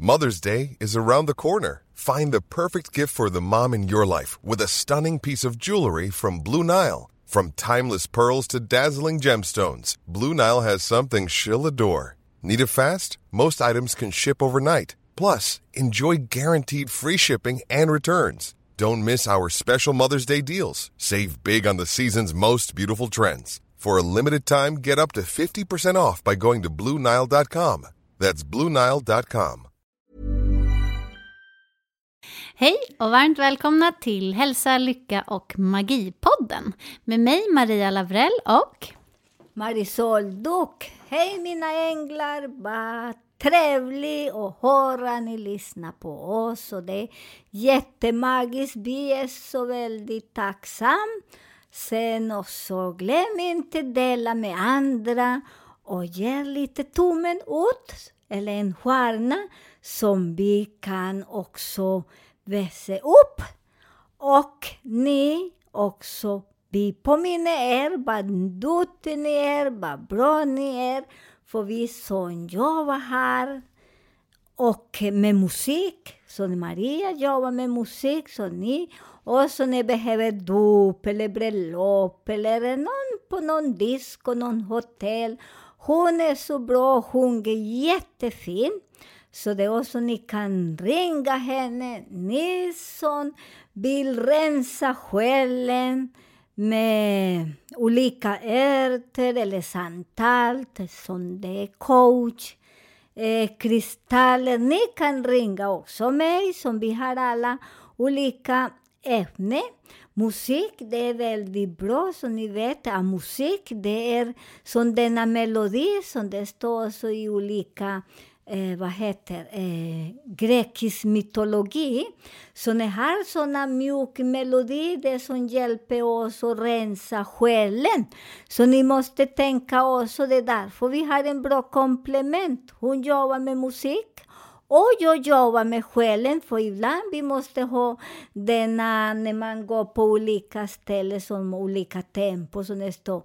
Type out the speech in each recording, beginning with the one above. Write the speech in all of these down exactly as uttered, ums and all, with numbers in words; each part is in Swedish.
Mother's Day is around the corner. Find the perfect gift for the mom in your life with a stunning piece of jewelry from Blue Nile. From timeless pearls to dazzling gemstones, Blue Nile has something she'll adore. Need it fast? Most items can ship overnight. Plus, enjoy guaranteed free shipping and returns. Don't miss our special Mother's Day deals. Save big on the season's most beautiful trends. For a limited time, get up to fifty percent off by going to blue nile dot com. That's blue nile dot com. Hej och varmt välkomna till Hälsa, Lycka och Magipodden. Med mig Maria Lavrell och Marisol Duck. Hej mina änglar, vad trevligt att höra ni lyssnar på oss. Och det är jättemagiskt, vi är så väldigt tacksamma. Sen också glöm inte dela med andra och ge lite tummen ut eller en stjärna som vi kan också vässa upp. Och ni också, vi påminner er vad duktiga ni är, vad bra ni är. För vi som jobbar här och med musik, så Maria jobbar med musik, så ni och så ni behöver dop eller bröllop eller någon på någon disco, någon hotell. Hon är så bra, hon är jättefin. Så det är också ni kan ringa henne. Ni som vill rensa själen med olika ärter eller samtal som det är coach, eh, kristaller. Ni kan ringa också mig som vi har alla olika ämnen. Musik, det är väldigt bra, så ni vet att musik, det är som denna melodi som det står så i olika, eh, vad heter, eh, grekisk mytologi. Så ni har sådana mjuk melodi, det som hjälper oss att rensa själen. Så ni måste tänka också det där, för vi har en bra komplement. Hon jobbar med musik. Och jag jobbar med själen, för ibland vi måste ha denna när man går på olika ställen som olika tempo som det står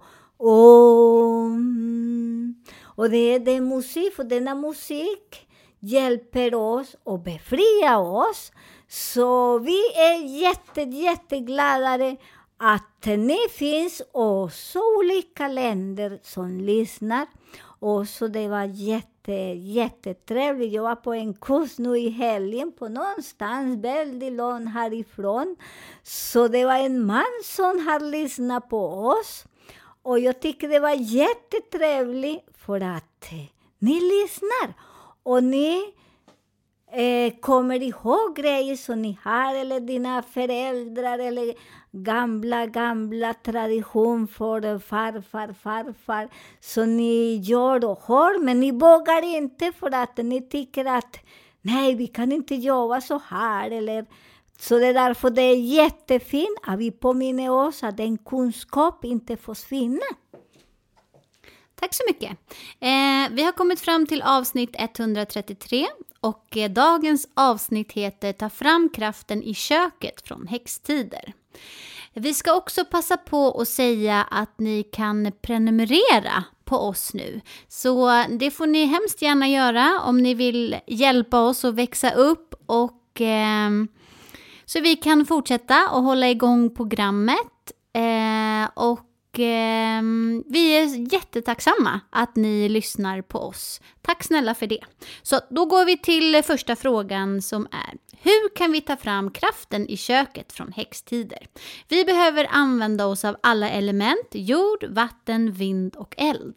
om. Och det är den musik, för denna musik hjälper oss och befria oss. Så vi är jätte, jätteglada att ni finns också olika länder som lyssnar. Och så det var jätte, jättetrevligt. Jag var på en kurs nu i helgen på någonstans väldigt långt härifrån. Så det var en man som har lyssnat på oss. Och jag tycker det var jättetrevligt för att eh, ni lyssnar. Och ni eh, kommer ihåg grejer som ni har eller dina föräldrar eller gamla, gamla tradition för farfar, farfar. Så ni gör och har, men ni vågar inte för att ni tycker att nej, vi kan inte jobba så här. Eller, så det är därför det är jättefint att vi påminner oss att den kunskap inte försvinner. Tack så mycket. Eh, vi har kommit fram till avsnitt etthundratrettiotre och eh, dagens avsnitt heter Ta fram kraften i köket från häxtider. Vi ska också passa på att säga att ni kan prenumerera på oss nu. Så det får ni hemskt gärna göra om ni vill hjälpa oss att växa upp och eh, så vi kan fortsätta och hålla igång programmet. Eh, och eh, vi är jättetacksamma att ni lyssnar på oss. Tack snälla för det. Så då går vi till första frågan som är: hur kan vi ta fram kraften i köket från häxtider? Vi behöver använda oss av alla element: jord, vatten, vind och eld.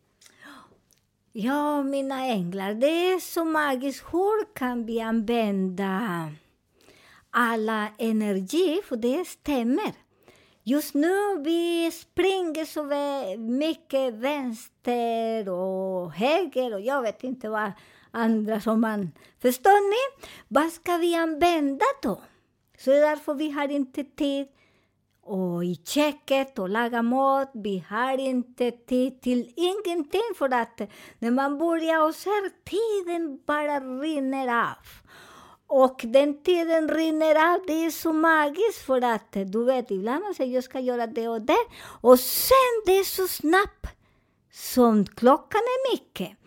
Ja, mina änglar, det är så magiskt. Hur kan vi använda alla energi? För det stämmer. Just nu vi springer så mycket vänster och höger och jag vet inte vad andra som man... Förstår ni? Vad ska vi använda då? Så det är därför vi har inte tid och i köket och laga mat. Vi har inte tid till ingenting, för att när man börjar och ser tiden bara rinner av. Och den tiden rinner av, det är så magiskt, för att du vet, ibland man säger jag ska göra det och det. Och sen det är så snabbt som klockan är mycket.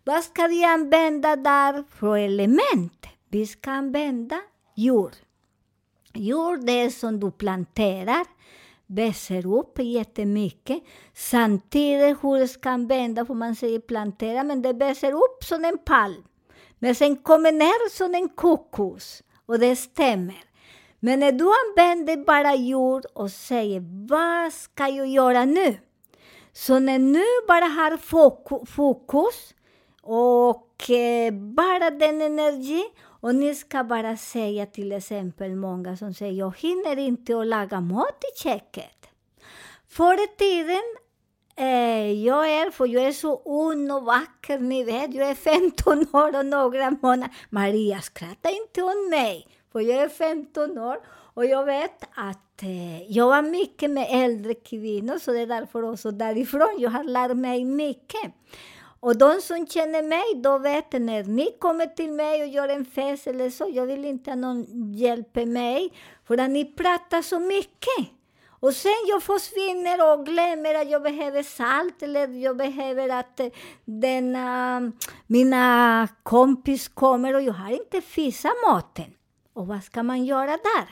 Vad ska vi använda där för element? Vi ska använda jord. Jord, det är som du planterar, växer upp jättemycket. Samtidigt hur det ska använda, för man säger plantera, men det växer upp som en palm. Men sen kommer ner som en kokos. Och det stämmer. Men när du använder bara jord och säger, vad ska jag göra nu? Så när du bara har fokus och eh, bara den energi, och ni ska bara säga till exempel många som säger, jag hinner inte att laga mat i köket. Förr i tiden, eh, jag är, för jag är så ung och vacker, ni vet, jag är femton år och några månader. Maria skrattar inte om mig, för jag är femton år. Och jag vet att eh, jag var mycket med äldre kvinnor, så det är därför också därifrån jag har lärt mig mycket. Och de som känner mig, då vet när ni kommer till mig och gör en fest eller så, jag vill inte att någon hjälper mig, för att ni pratar så mycket. Och sen jag försvinner och glömmer att jag behöver salt, eller jag behöver att den, uh, mina kompis kommer och jag har inte fiskat maten. Och vad ska man göra där?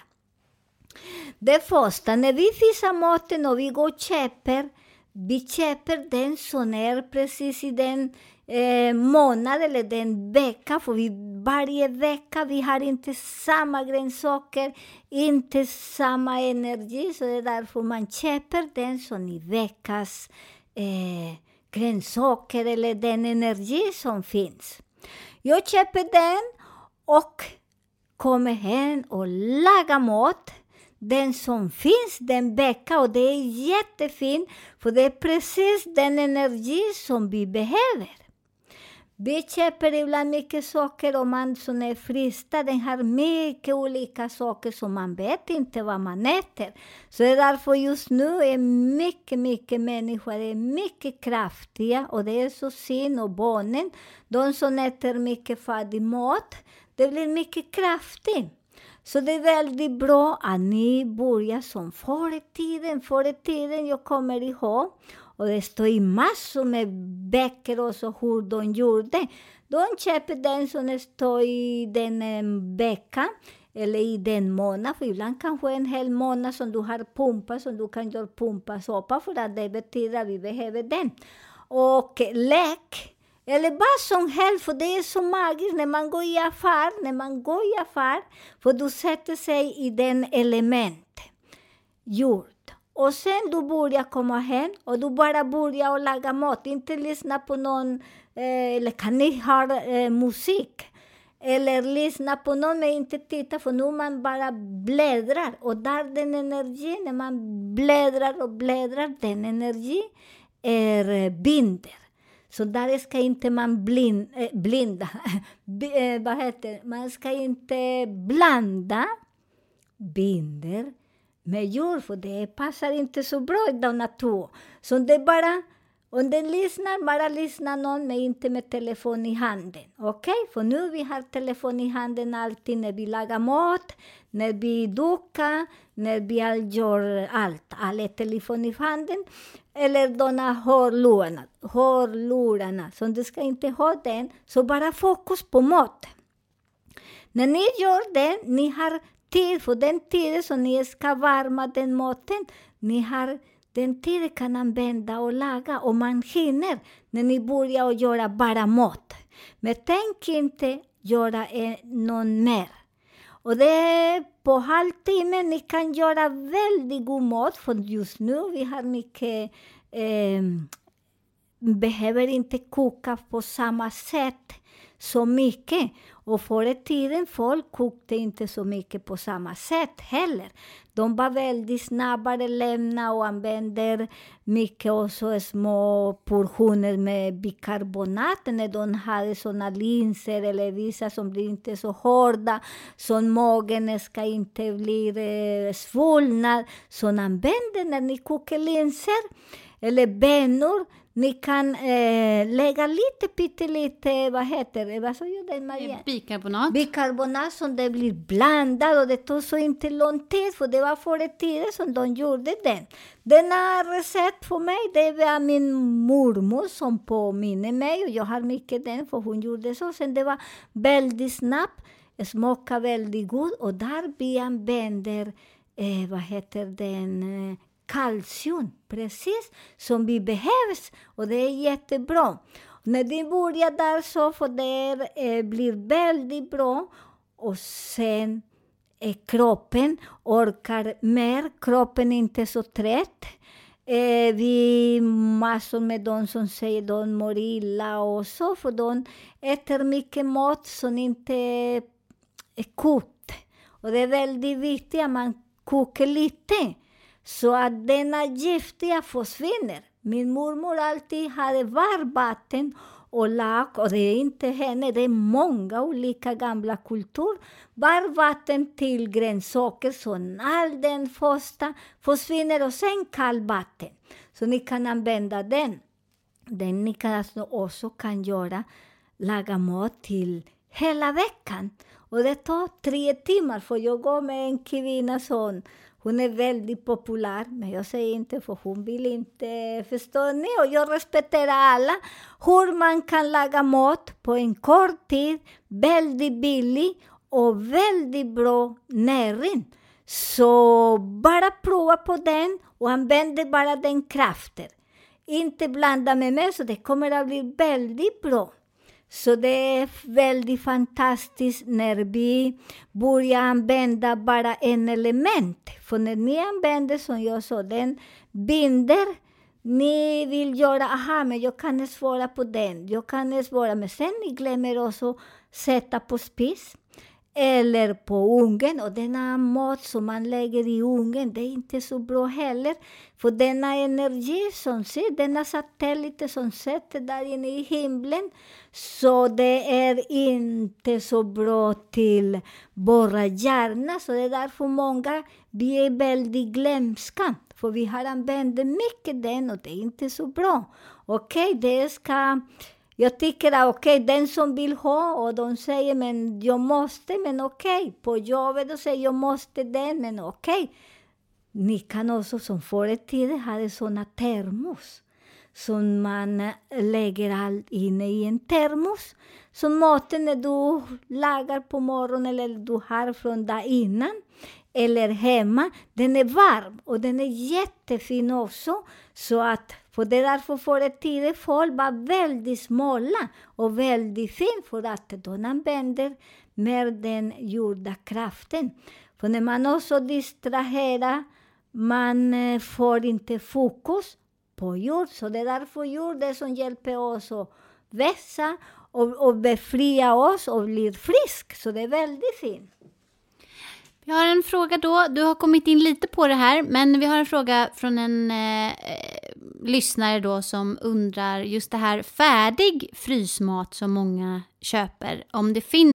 Det första, när vi fiskar maten och vi går och köper, vi köper den som är precis i den eh, månad eller den vecka. För vi, varje vecka vi har inte samma grönsaker, inte samma energi. Så det är därför man köper den som i veckas eh, grönsaker eller den energi som finns. Jag köper den och kommer hem och lagar mat. Den som finns den vecka, och det är jättefint, för det är precis den energi som vi behöver. Vi köper ibland mycket saker, och man som är frista, den har mycket olika saker som man vet inte vad man äter. Så det är därför just nu är mycket, mycket människor är mycket kraftiga, och det är så synd, och barnen, de som äter mycket färdig mat, det blir mycket kraftigt. Så det är väldigt bra att ni börjar som förr i tiden. Förr i tiden, jag kommer ihåg, och det står i massor med böcker och så hur de gjorde. De köper den som står i den veckan, eller i den månad. För ibland kanske en hel månad som du har pumpa, som du kan göra pumpasoppa, för att det betyder att vi behöver den. Och läk. Eller vad som helst, för det är så magiskt när man går i affär, när man går i affär, för du sätter sig i den element, jord. Och sen du börjar komma hem, och du bara börjar att laga mat, inte lyssna på någon, eh, eller kan ni ha eh, musik, eller lyssna på någon, men inte titta, för nu man bara bläddrar, och där den energi, när man bläddrar och bläddrar, den energi är binder. Så där ska inte man blind, äh, blinda, B, äh, vad heter, man ska inte blanda binder med jord, för det passar inte så bra i denna två. Så det är bara, om den lyssnar, bara lyssna någon, men inte med telefon i handen. Okej? Okay? För nu vi har telefon i handen alltid när vi lagar mat, när vi dukar, när vi gör allt. Alla telefon i handen. Eller dona hörlurarna, hörlurarna. Så du ska inte ha den, så bara fokus på mat. När ni gör det, ni har tid, för den tiden som ni ska varma den maten, ni har den tiden kan använda och laga, och man hinner när ni börjar att göra bara mat. Men tänk inte göra en, någon mer. Och det är på halvtimme ni kan göra väldigt god mat, för just nu vi har mycket, eh, behöver inte koka på samma sätt så mycket. Och förr i tiden folk kokte inte så mycket på samma sätt heller. De var väldigt snabbare lämna och använder mycket också små portioner med bikarbonat när de hade sådana linser eller vissa som blir inte så hårda. Så magen ska inte bli eh, svullnad. Så använder när ni kokar linser eller bönor. Ni kan eh, lägga lite, pyttelite, vad heter det? Vad så gjorde Maria? Bikarbonat. Bikarbonat som det blir blandat och det tog så inte lång tid för det var före tiden som de gjorde den. Denna recept för mig, det var min mormor som påminner mig och jag har mycket den för hon gjorde så. Sen det var väldigt snabbt, smakade väldigt god och där vi använder, eh, vad heter den, eh, kalcium, precis som vi behövs och det är jättebra. När det börjar där så för det eh, blir väldigt bra och sen eh, kroppen orkar mer, kroppen är inte så trött. Eh, vi massor med de som säger de mår illa och så för de äter mycket mat som inte är kokt. Och det är väldigt viktigt att man kokar lite. Så att denna giftiga försvinner. Min mormor alltid hade varmvatten och lak. Och det är inte henne, det är många olika gamla kulturer. Varmvatten till grönsaker så all den första försvinner och sen kallvatten. Så ni kan använda den. Den ni kan alltså också kan göra, laga mat till hela veckan. Och det tar tre timmar för jag går med en kvinna sån. Hon är väldigt populär, men jag säger inte för hon vill inte, förstå ni? Och jag respekterar alla. Hur man kan laga mat på en kort tid, väldigt billig och väldigt bra näring. Så bara prova på den och använd bara den kraften. Inte blanda med mig så det kommer att bli väldigt bra. Så det är väldigt fantastiskt när vi börjar använda bara en element. För när ni använder som jag sa, den binder. Ni vill göra, aha men jag kan svara på den. Jag kan svara, men sen ni glömmer också sätta på spis. Eller på ugnen. Och denna mat som man lägger i ugnen, det är inte så bra heller. För denna energi som ser, denna satellit som sätter där inne i himlen. Så det är inte så bra till våra hjärna. Så det är därför många, vi är väldigt glömska. För vi har använt mycket den och det är inte så bra. Okej, okay, det ska... Jag tycker att okej, okay, den som vill ha och de säger men jag måste, men okej. Okay. På jobbet och säger jag måste den, men okej. Okay. Ni kan också som förr i tiden ha sådana termos. Som man lägger allt inne i en termos. Så maten när du lagar på morgonen eller du har från där innan. Eller hemma, den är varm och den är jättefin också. Så att, för det därför förr i tiden folk var väldigt smala och väldigt fin för att de använder mer den gjorda kraften. För när man också distraherar, man får inte fokus på jord. Så det är därför jord är som hjälper oss att vässa och, och befria oss och bli frisk. Så det är väldigt fint. Jag har en fråga då. Du har kommit in lite på det här, men vi har en fråga från en eh, lyssnare då som undrar just det här färdig frysmat som många köper, om det finns.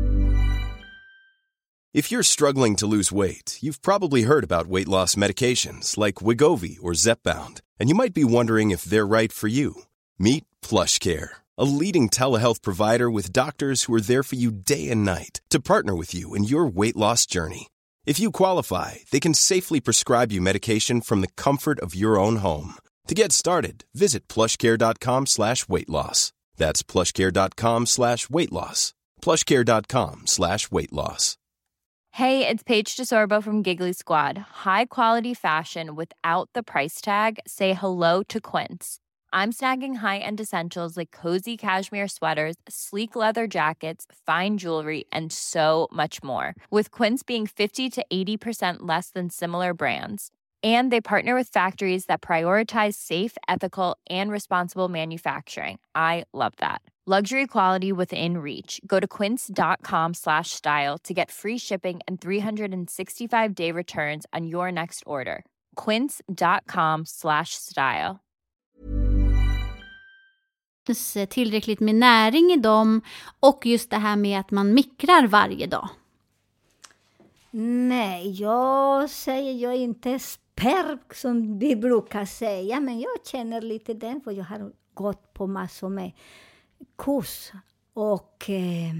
If you're struggling to lose weight, you've probably heard about weight loss medications like Wegovy or Zepbound, and you might be wondering if they're right for you. Meet PlushCare, a leading telehealth provider with doctors who are there for you day and night to partner with you in your weight loss journey. If you qualify, they can safely prescribe you medication from the comfort of your own home. To get started, visit plushcare.com slash weight loss. That's plushcare.com slash weight loss. plushcare.com slash weight loss. Hey, it's Paige DeSorbo from Giggly Squad. High quality fashion without the price tag. Say hello to Quince. I'm snagging high-end essentials like cozy cashmere sweaters, sleek leather jackets, fine jewelry, and so much more. With Quince being fifty to eighty percent less than similar brands. And they partner with factories that prioritize safe, ethical, and responsible manufacturing. I love that. Luxury quality within reach. Go to quince.com slash style to get free shipping and three sixty-five day returns on your next order. Quince.com slash style. Tillräckligt med näring i dem och just det här med att man mikrar varje dag. Nej, jag säger jag inte perk som vi brukar säga. Men jag känner lite den, för jag har gått på massor med kurs. Och eh,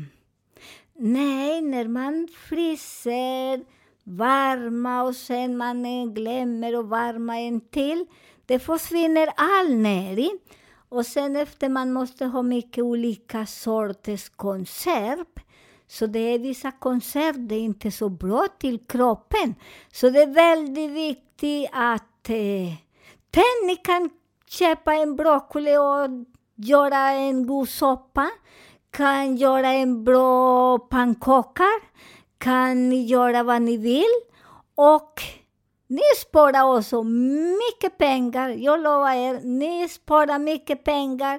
nej, när man fryser varma och sen man glömmer att varma en till, det försvinner all näring. Och sen efter man måste ha mycket olika sorters konserv. Så det är vissa konserv, det är inte så bra till kroppen. Så det är väldigt viktigt att eh, ten, ni kan köpa en broccoli och göra en god soppa. Kan göra en bra pannkakor. Kan ni göra vad ni vill. Och ni sparar också mycket pengar. Jag lovar er, ni sparar mycket pengar.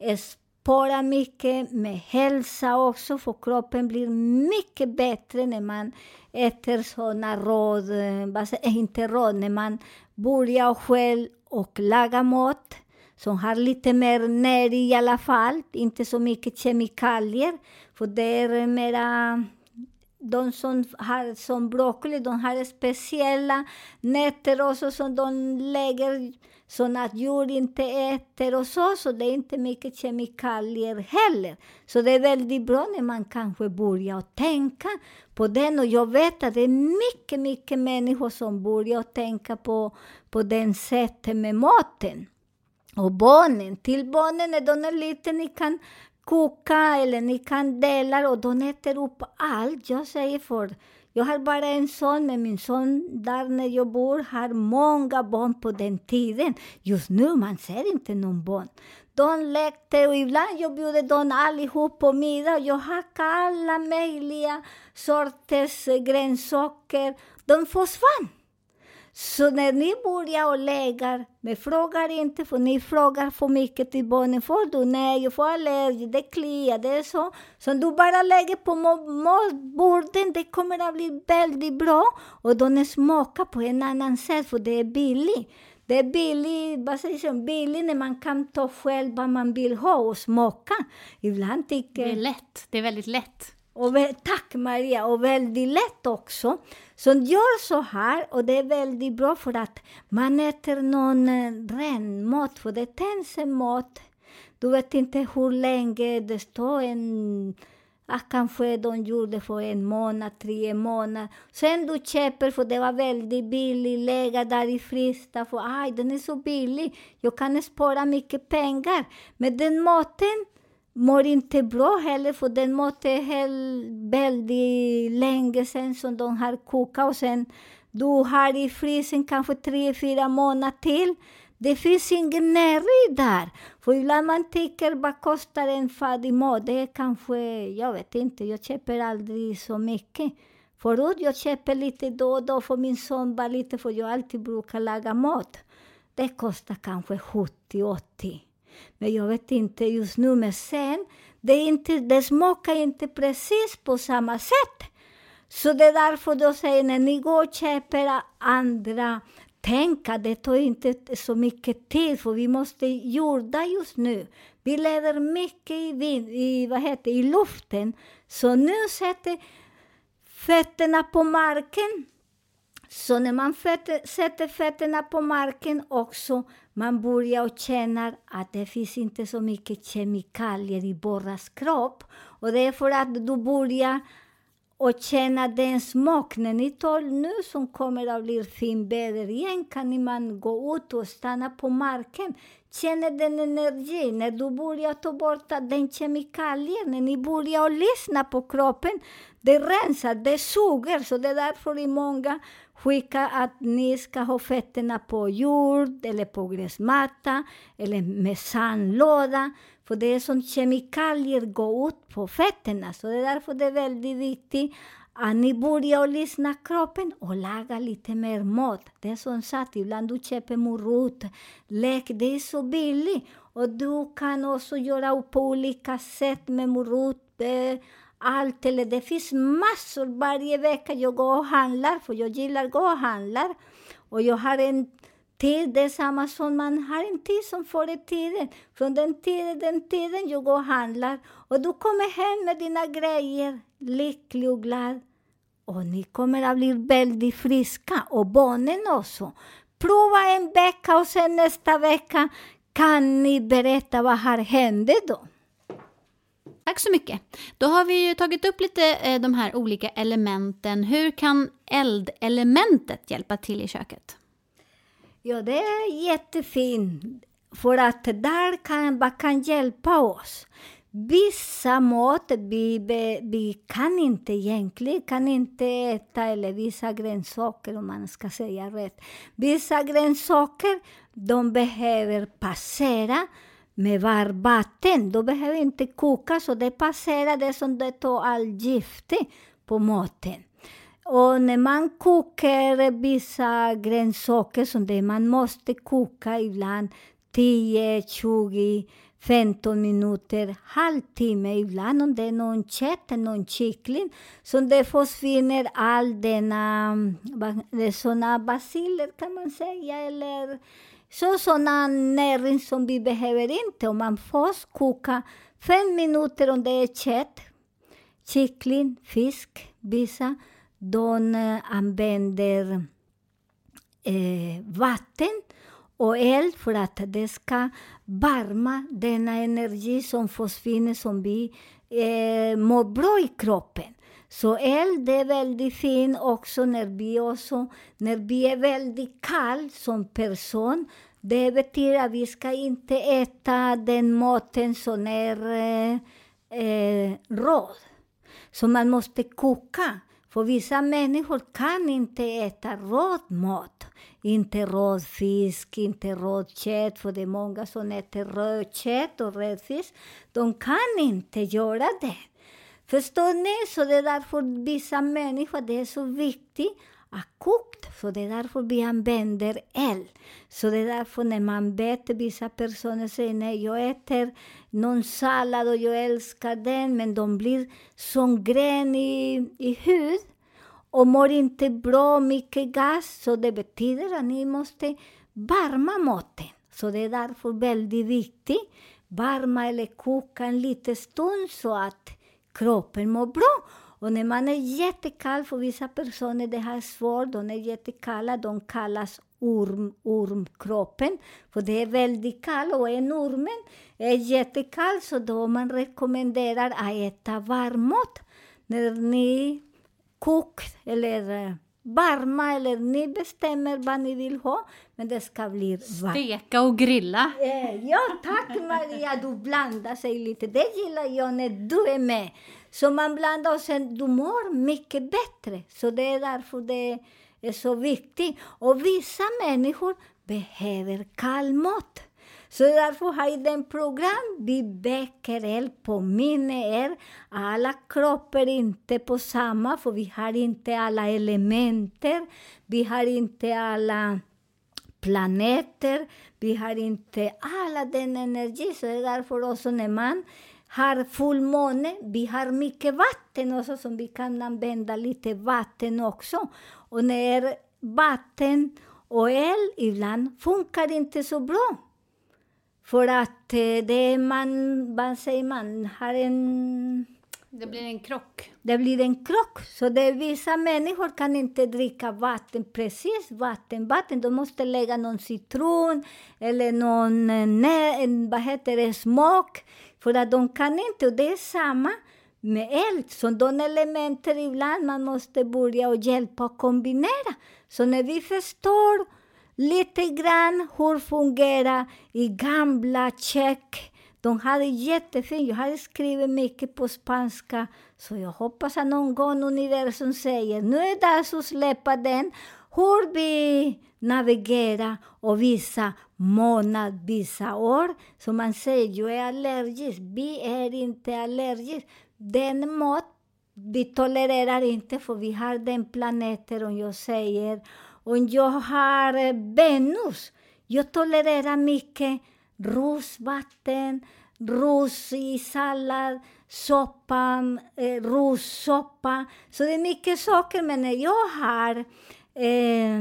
Spara mycket med hälsa också. För kroppen blir mycket bättre när man äter sådana råd. Inte råd, när man börjar själv och laga mat. Som har lite mer näring i alla fall. Inte så mycket kemikalier. För det är mera... De som har som broccoli, de har speciella nätter också som de lägger så att djur inte äter och så. Så det är inte mycket kemikalier heller. Så det är väldigt bra när man kanske börjar tänka på den. Och jag vet att det är mycket, mycket människor som börjar tänka på, på den sättet med maten. Och barnen, till barnen när de är lite, ni kan koka eller ni kan dela och de äter upp allt. Jag säger för, jag har bara en son, men min son där när jag bor har många barn på den tiden. Just nu man ser inte någon barn. De lekte och ibland jag bjuder dem allihop på middag. Jag hackade alla möjliga sorters grönsaker. De försvann. Så när ni börjar och lägger, men frågar inte, för ni frågar för mycket till barnen. Får du? Nej, jag får allergi, det kliar, det är så. Så du bara lägger på matborden, det kommer att bli väldigt bra. Och de smakar på en annan sätt, för det är billigt. Det är billigt, vad säger jag, billigt när man kan ta själv vad man vill ha och smaka. Ibland tycker... Det är lätt, det är väldigt lätt. Och väl, tack Maria, och väldigt lätt också. Så gör så här, och det är väldigt bra för att man äter någon ren mat. För det tänds en mat. Du vet inte hur länge det står en... Ah, kanske de gjorde för en månad, tre månader. Sen du köper, för det var väldigt billigt, lägga där i frysta. För aj, den är så billig. Jag kan spara mycket pengar. Men den maten mår inte bra heller, för den maten är väldigt länge sedan som de har kokat. Och sen du har i frysen kanske tre, fyra månader till. Det finns ingen näring där. För ibland man tycker, vad kostar en färdig mat? Det är kanske, jag vet inte, jag köper aldrig så mycket. Förut jag köper lite då och då för min son var lite, för jag alltid brukar laga mat. Det kostar kanske sjuttio åttio. Men jag vet inte just nu, men sen, det, är inte, det smakar inte precis på samma sätt. Så det är därför då säger, när ni går och köper andra, tänka, det tar inte så mycket tid, för vi måste jorda just nu. Vi lever mycket i, vind, i, vad heter, i luften. Så nu sätter fötterna på marken. Så när man fötter, sätter fötterna på marken också, man börjar och känna att det finns inte så mycket kemikalier i våras kropp. Och det är för att du börjar och känna den smak. När ni tar nu som kommer att bli fin väder igen, kan man gå ut och stanna på marken. Känna den energi. När du börjar ta bort den kemikalier, när ni börjar och lyssna på kroppen, det rensar, det suger. Så det är därför i många skickar att ni ska ha fötterna på jord eller på gräsmatta eller med sandlåda. För det är som kemikalier går ut på fötterna. Så det är därför det är väldigt viktigt att ni börjar och lyssna kroppen och laga lite mer mat. Det är som sagt, ibland du köper morot, läk, det är så billigt. Och du kan också göra på olika sätt med morot, allt. Eller det finns massor varje vecka. Jag går och handlar, för jag gillar att gå och handlar. Och jag har en tid, det är samma som man har en tid som förr i tiden. Från den tiden, den tiden jag går och handlar. Och du kommer hem med dina grejer, lycklig och glad. och ni kommer att bli väldigt friska. Och barnen också. Prova en vecka och sen nästa vecka kan ni berätta vad har hänt då. Tack så mycket. Då har vi ju tagit upp lite eh, de här olika elementen. Hur kan eldelementet hjälpa till i köket? Ja, det är jättefint. För att där kan man kan hjälpa oss. Vissa mat vi, vi kan inte egentligen kan inte äta, eller vissa grönsaker om man ska säga rätt. Vissa grönsaker de behöver passera med varmvatten. De behöver inte koka, så det passerar det som det tar all gift på maten. Och när man kokar vissa grönsaker som det man måste koka ibland tio, tjugo, femton minuter, halvtimme ibland om det är någon kött, någon kyckling. Så det försvinner all denna, sådana basiler kan man säga, eller så sådana näring som vi behöver inte. Om man först kokar fem minuter om det är kött, kyckling, fisk, vissa, de använder eh, vatten och eld för att det ska varma denna energi som försvinner, som vi eh, mår bra i kroppen. Så eld är väldigt fint också när vi, också, när vi är väldigt kall som person. Det betyder att vi ska inte äta den maten som är eh, eh, råd. Så man måste koka. För vissa människor kan inte äta råd mat. Inte råd fisk, inte råd kött. För det är många som äter röd kött och röd fisk. De kan inte göra det. Förstår ni? Så det är därför vissa människor, det är så viktigt att koka. Så det är därför vi använder eld. Så det är därför när man vet, vissa personer säger nej, jag äter någon sallad och jag älskar den. Men de blir som grön i, i hud. Och mår inte bra, mycket gas. Så det betyder att ni måste varma maten. Så det är därför väldigt viktigt. Varma eller koka en liten stund så att kroppen mår bra. Och när man är jättekall, för vissa personer det här svårt, de är jättekalla, de kallas orm, ormkroppen. För det är väldigt kall och en ormen är jättekall, så då man rekommenderar att äta varm mat. När ni kokar eller varma, eller ni bestämmer vad ni vill ha, men det ska bli varmt. Steka och grilla. Ja, tack Maria, du blandar sig lite. Det gillar jag när du är med. Så man blandar och sen du mår mycket bättre. Så det är därför det är så viktigt. Och vissa människor behöver kall mat. Så därför har jag den program. Vi väcker eld, påminner er. Alla kroppar är inte på samma, för vi har inte alla elementer. Vi har inte alla planeter. Vi har inte alla den energi. Så det är därför också när man har fullmåne, vi har mycket vatten också, som vi kan använda lite vatten också. Och när vatten och el ibland funkar inte så bra. För att det man, vad säger man, har en... Det blir en krock. Det blir en krock. Så det, vissa människor kan inte dricka vatten, precis vatten. Vatten, de måste lägga någon citron eller någon, nej, vad heter det, smak. För att de kan inte, och det är samma med eld. Så de elementer ibland man måste börja och hjälpa och kombinera. Så när vi förstår lite grann hur fungerar i gamla kök. De hade jättefint. Jag hade skrivit mycket på spanska. Så jag hoppas att någon gång universum säger, nu är det dags att släppa den. Hur vi navigerar och vissa månad, vissa år. Så man säger, jag är allergisk. Vi är inte allergisk. Den mat vi tolererar inte, för vi har den planeten. Och jag säger, om jag har Venus, jag tolererar mycket rosvatten, ros i sallad, soppa, eh, rossoppa. Så det är mycket saker, men när jag har eh,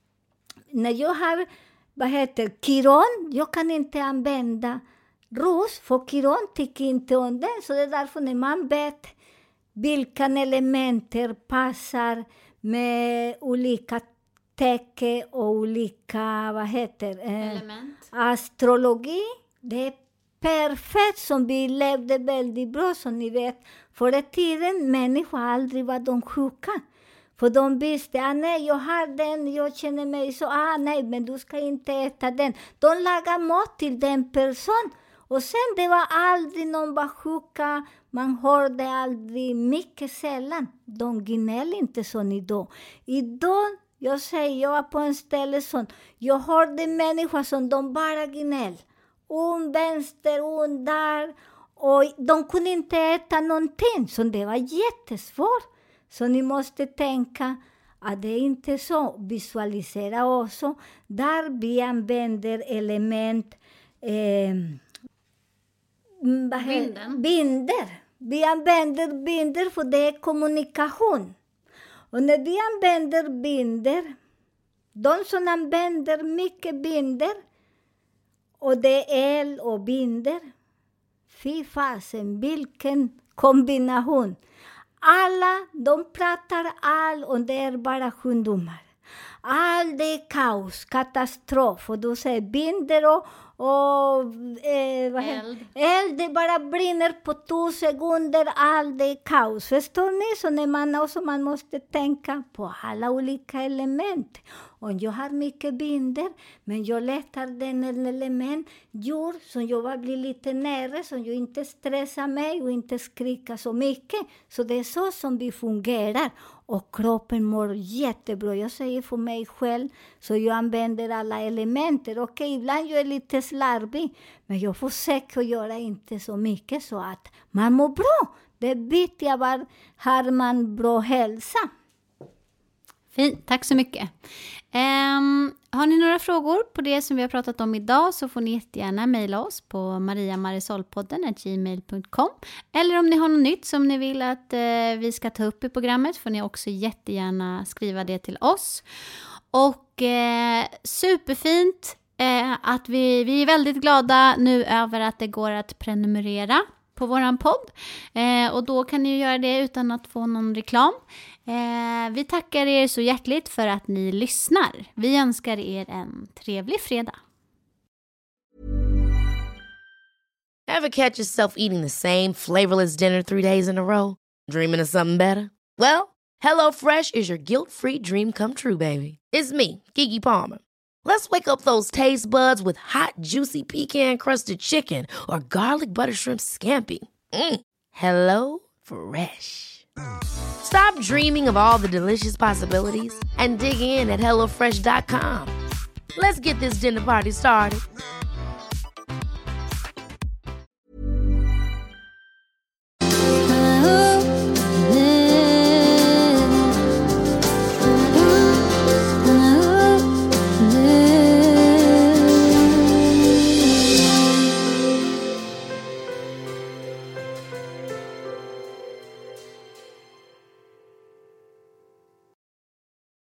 när jag har, vad heter, kiron, jag kan inte använda ros, för kiron tycker inte om den. Så det är därför när man vet vilka elementer passar med olika tecken och olika, vad heter eh, Element. Astrologi. Det är perfekt, som vi levde väldigt bra, som ni vet. Förr i tiden, människor aldrig var de sjuka. För de visste, ah, nej, jag har den, jag känner mig så, ah, nej, men du ska inte äta den. De lagar mat till den person. Och sen det var aldrig någon var sjuka, man hörde aldrig, mycket sällan. De gnäller inte som idag. Idag, jag säger, jag var på en ställe som, jag hörde människor som de bara gnäll. Un vänster, un där. Och de kunde inte äta någonting, så det var jättesvårt. Så ni måste tänka att det är inte så. Visualisera också. Där vi använder element. Eh, Binden. Binder. Vi använder binder för det är kommunikation. Och när vi använder binder. De som använder mycket binder. Och det är el och binder. Fy fasen, vilken kombination. Alla, de pratar all och det är bara sjukdomar. All det är kaos, katastrof. Och du säger binder och, och eh, vad Eld. Eld, det bara brinner på två sekunder. All det är kaos. Förstår ni? Så när man också man måste tänka på alla olika element. Och jag har mycket binder, men jag letar den element jord som jag blir lite nära, så jag inte stressar mig och inte skriker så mycket. Så det är så som vi fungerar. Och kroppen mår jättebra. Jag säger för mig själv, så jag använder alla elementer. Okej, ibland jag är lite slarvig, men jag försöker göra inte så mycket så att man mår bra. Det viktiga var, har man bra hälsa. Fint, tack så mycket. Um, har ni några frågor på det som vi har pratat om idag, så får ni jättegärna mejla oss på mariamarisolpodden at gmail dot com. Eller om ni har något nytt som ni vill att uh, vi ska ta upp i programmet, får ni också jättegärna skriva det till oss. Och uh, superfint uh, att vi, vi är väldigt glada nu över att det går att prenumerera på våran podd. Eh, och då kan ni göra det utan att få någon reklam. Eh, vi tackar er så hjärtligt för att ni lyssnar. Vi önskar er en trevlig fredag. Ever catch yourself eating the same flavorless dinner three days in a row? Dreaming of something better? Well, HelloFresh is your guilt-free dream come true, baby. It's me, Keke Palmer. Let's wake up those taste buds with hot, juicy pecan-crusted chicken or garlic butter shrimp scampi. Mm. Hello Fresh. Stop dreaming of all the delicious possibilities and dig in at hello fresh dot com. Let's get this dinner party started.